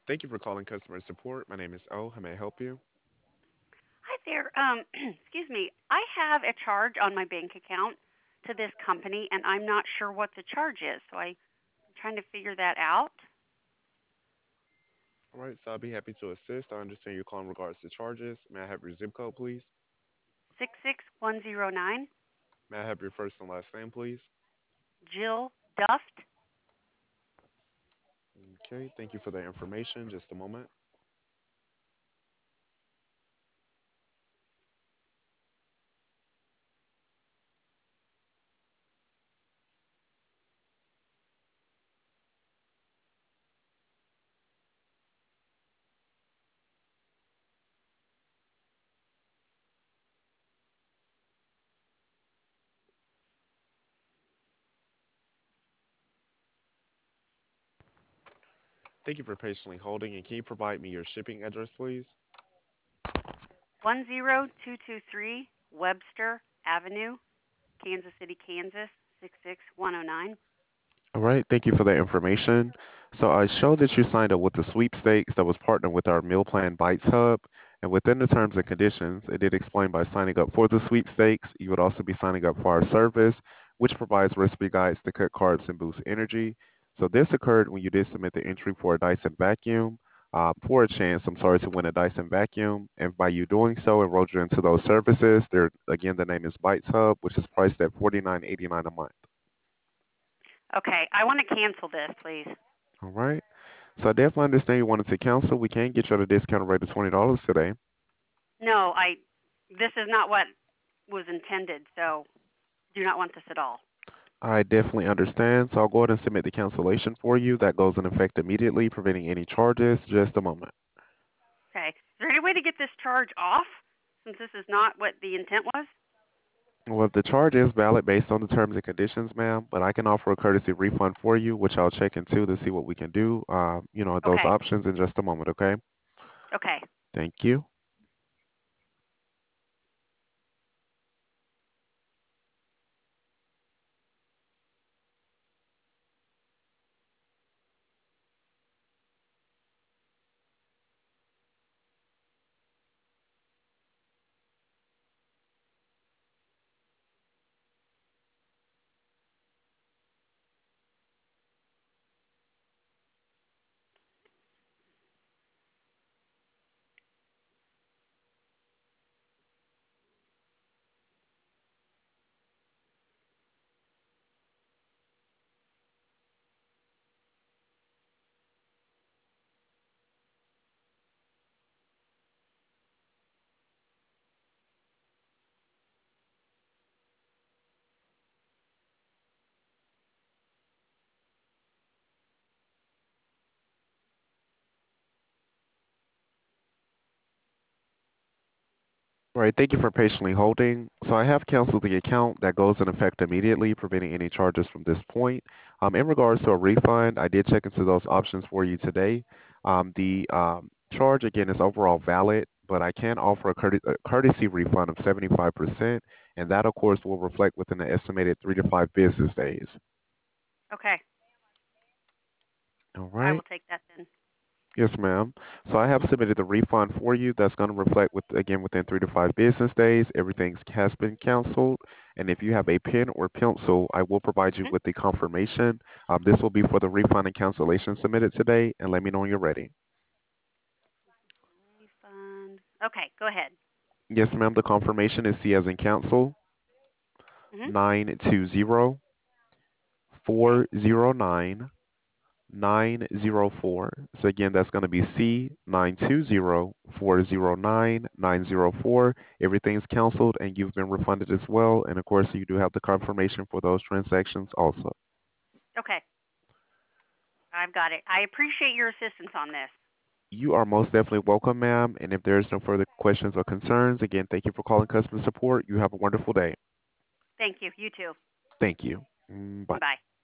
Thank you for calling customer support. My name is O. How may I help you? Hi there. Excuse me. I have a charge on my bank account to this company, and I'm not sure what the charge is. So I'm trying to figure that out. All right, so I'll be happy to assist. I understand you're calling in regards to charges. May I have your zip code, please? 66109. May I have your first and last name, please? Jill Duft. Okay, thank you for that information. Just a moment. Thank you for patiently holding. And can you provide me your shipping address, please? 10223 Webster Avenue, Kansas City, Kansas 66109. All right, thank you for that information. So I show that you signed up with the sweepstakes that was partnered with our meal plan Bites Hub. And within the terms and conditions, it did explain by signing up for the sweepstakes, you would also be signing up for our service, which provides recipe guides to cut carbs and boost energy. So this occurred when you did submit the entry for a Dyson vacuum. For a chance, I'm sorry, to win a Dyson vacuum. And by you doing so, enrolled you into those services. There, again, the name is Bites Hub, which is priced at $49.89 a month. Okay, I want to cancel this, please. All right. So I definitely understand you wanted to cancel. We can get you at a discount rate of $20 today. No, this is not what was intended, so do not want this at all. I definitely understand. So I'll go ahead and submit the cancellation for you. That goes in effect immediately, preventing any charges. Just a moment. Okay. Is there any way to get this charge off since this is not what the intent was? Well, the charge is valid based on the terms and conditions, ma'am, but I can offer a courtesy refund for you, which I'll check into to see what we can do. Those Okay. options in just a moment, okay? Okay. Thank you. All right, thank you for patiently holding. So I have canceled the account. That goes in effect immediately, preventing any charges from this point. In regards to a refund, I did check into those options for you today. The charge, again, is overall valid, but I can offer a courtesy refund of 75%, and that, of course, will reflect within the estimated 3 to 5 business days. Okay. All I right. will take that then. Yes, ma'am. So I have submitted the refund for you. That's going to reflect within 3 to 5 business days. Everything has been canceled. And if you have a pen or pencil, I will provide you Hmm. with the confirmation. This will be for the refund and cancellation submitted today. And let me know when you're ready. Refund. Okay, go ahead. Yes, ma'am. The confirmation is C as in cancel Hmm. 920 Okay. 409 904. So again, that's going to be C 920 409 904. Everything's canceled and you've been refunded as well. And of course, you do have the confirmation for those transactions also. Okay. I've got it. I appreciate your assistance on this. You are most definitely welcome, ma'am. And if there's no further questions or concerns, again, thank you for calling customer support. You have a wonderful day. Thank you. You too. Thank you. Bye. Bye.